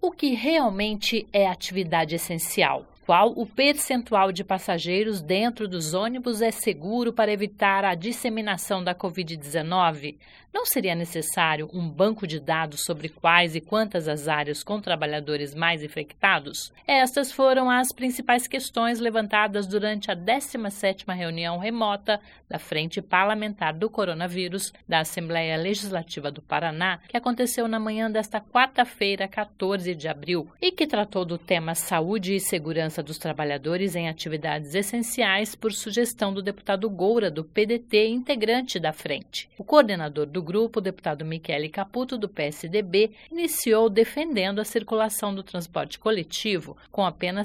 O que realmente é atividade essencial? Qual o percentual de passageiros dentro dos ônibus é seguro para evitar a disseminação da Covid-19? Não seria necessário um banco de dados sobre quais e quantas as áreas com trabalhadores mais infectados? Estas foram as principais questões levantadas durante a 17ª reunião remota da Frente Parlamentar do Coronavírus da Assembleia Legislativa do Paraná, que aconteceu na manhã desta quarta-feira, 14 de abril, e que tratou do tema saúde e segurança dos trabalhadores em atividades essenciais por sugestão do deputado Goura, do PDT, integrante da frente. O coordenador do grupo, o deputado Michele Caputo, do PSDB, iniciou defendendo a circulação do transporte coletivo com apenas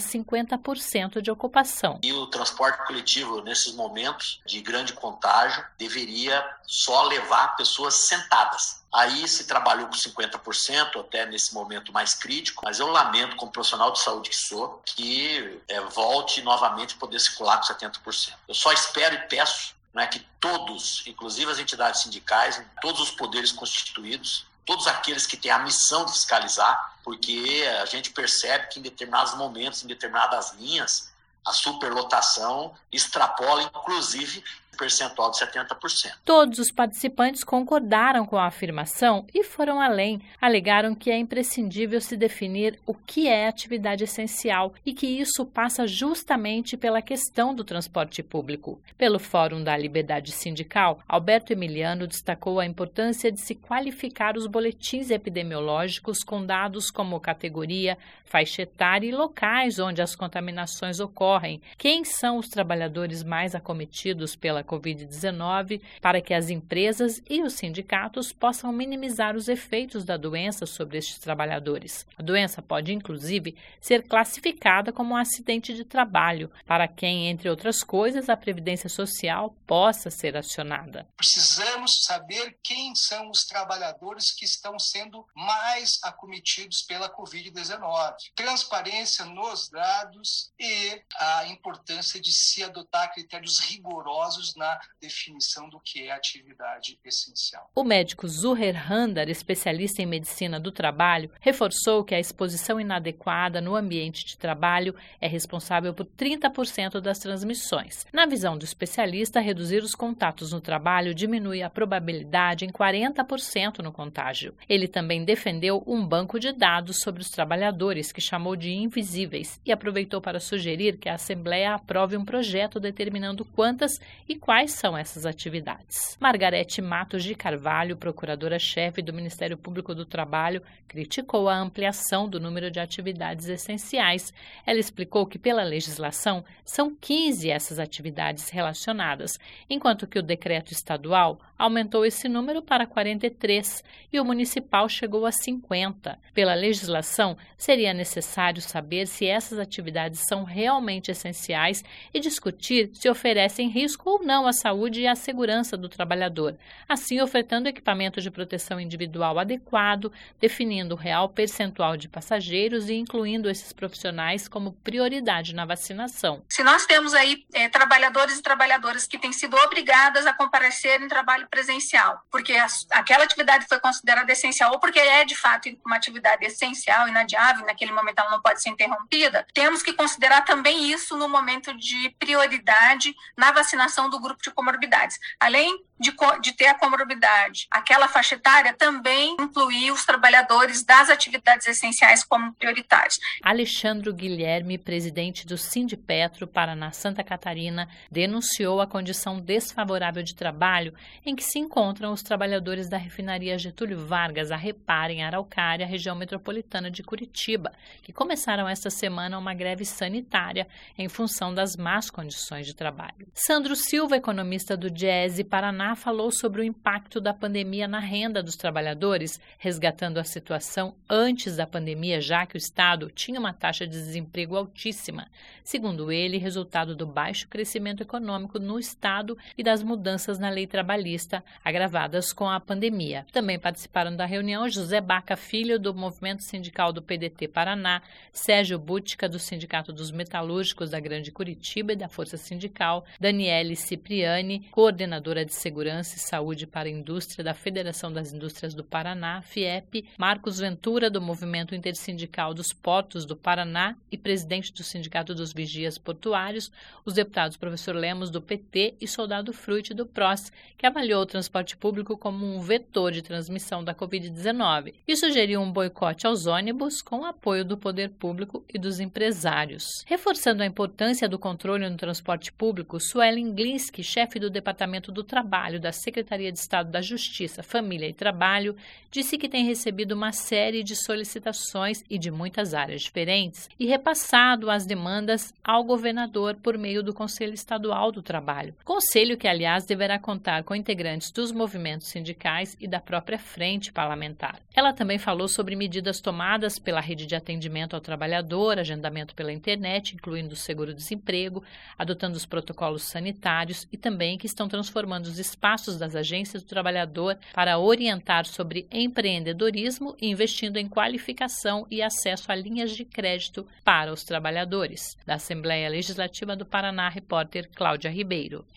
50% de ocupação. E o transporte coletivo, nesses momentos de grande contágio, deveria só levar pessoas sentadas. Aí se trabalhou com 50%, até nesse momento mais crítico, mas eu lamento, como profissional de saúde que sou, que volte novamente a poder circular com 70%. Eu só espero e peço que todos, inclusive as entidades sindicais, todos os poderes constituídos, todos aqueles que têm a missão de fiscalizar, porque a gente percebe que em determinados momentos, em determinadas linhas, a superlotação extrapola, inclusive, o percentual de 70%. Todos os participantes concordaram com a afirmação e foram além. Alegaram que é imprescindível se definir o que é atividade essencial e que isso passa justamente pela questão do transporte público. Pelo Fórum da Liberdade Sindical, Alberto Emiliano destacou a importância de se qualificar os boletins epidemiológicos com dados como categoria, faixa etária e locais onde as contaminações ocorrem, quem são os trabalhadores mais acometidos pela Covid-19, para que as empresas e os sindicatos possam minimizar os efeitos da doença sobre estes trabalhadores. A doença pode, inclusive, ser classificada como um acidente de trabalho, para quem, entre outras coisas, a Previdência Social possa ser acionada. Precisamos saber quem são os trabalhadores que estão sendo mais acometidos pela Covid-19. Transparência nos dados e a importância de se adotar critérios rigorosos na definição do que é atividade essencial. O médico Zuher Handar, especialista em medicina do trabalho, reforçou que a exposição inadequada no ambiente de trabalho é responsável por 30% das transmissões. Na visão do especialista, reduzir os contatos no trabalho diminui a probabilidade em 40% no contágio. Ele também defendeu um banco de dados sobre os trabalhadores, que chamou de invisíveis, e aproveitou para sugerir que a Assembleia aprove um projeto determinando quantas e quais são essas atividades. Margarete Matos de Carvalho, procuradora-chefe do Ministério Público do Trabalho, criticou a ampliação do número de atividades essenciais. Ela explicou que, pela legislação, são 15 essas atividades relacionadas, enquanto que o decreto estadual aumentou esse número para 43 e o municipal chegou a 50. Pela legislação, seria necessário saber se essas atividades são realmente essenciais e discutir se oferecem risco ou não à saúde e à segurança do trabalhador, assim ofertando equipamento de proteção individual adequado, definindo o real percentual de passageiros e incluindo esses profissionais como prioridade na vacinação. Se nós temos aí trabalhadores e trabalhadoras que têm sido obrigadas a comparecer em trabalho presencial, porque aquela atividade foi considerada essencial ou porque é de fato uma atividade essencial, inadiável, naquele momento ela não pode ser interrompida, temos que considerar também isso no momento de prioridade na vacinação do grupo de comorbidades. Além de ter a comorbidade, aquela faixa etária também incluir os trabalhadores das atividades essenciais como prioritários. Alexandro Guilherme, presidente do Sindipetro Paraná Santa Catarina, denunciou a condição desfavorável de trabalho em que se encontram os trabalhadores da refinaria Getúlio Vargas, a Repar, em Araucária, região metropolitana de Curitiba, que começaram esta semana uma greve sanitária em função das más condições de trabalho. Sandro Silva, economista do Diese Paraná, falou sobre o impacto da pandemia na renda dos trabalhadores, resgatando a situação antes da pandemia, já que o Estado tinha uma taxa de desemprego altíssima. Segundo ele, resultado do baixo crescimento econômico no Estado e das mudanças na lei trabalhista, agravadas com a pandemia. Também participaram da reunião José Baca Filho, do Movimento Sindical do PDT Paraná, Sérgio Bútica, do Sindicato dos Metalúrgicos da Grande Curitiba e da Força Sindical, Daniele Cipriani, coordenadora de segurança Segurança e Saúde para a Indústria da Federação das Indústrias do Paraná, FIEP, Marcos Ventura, do Movimento Intersindical dos Portos do Paraná e presidente do Sindicato dos Vigias Portuários, os deputados professor Lemos, do PT, e Soldado Fruit, do PROS, que avaliou o transporte público como um vetor de transmissão da Covid-19 e sugeriu um boicote aos ônibus com o apoio do poder público e dos empresários. Reforçando a importância do controle no transporte público, Suelen Glinski, chefe do Departamento do Trabalho da Secretaria de Estado da Justiça, Família e Trabalho, disse que tem recebido uma série de solicitações e de muitas áreas diferentes e repassado as demandas ao governador por meio do Conselho Estadual do Trabalho. Conselho que, aliás, deverá contar com integrantes dos movimentos sindicais e da própria frente parlamentar. Ela também falou sobre medidas tomadas pela rede de atendimento ao trabalhador, agendamento pela internet, incluindo o seguro-desemprego, adotando os protocolos sanitários e também que estão transformando os espaços das agências do trabalhador para orientar sobre empreendedorismo e investindo em qualificação e acesso a linhas de crédito para os trabalhadores. Da Assembleia Legislativa do Paraná, repórter Cláudia Ribeiro.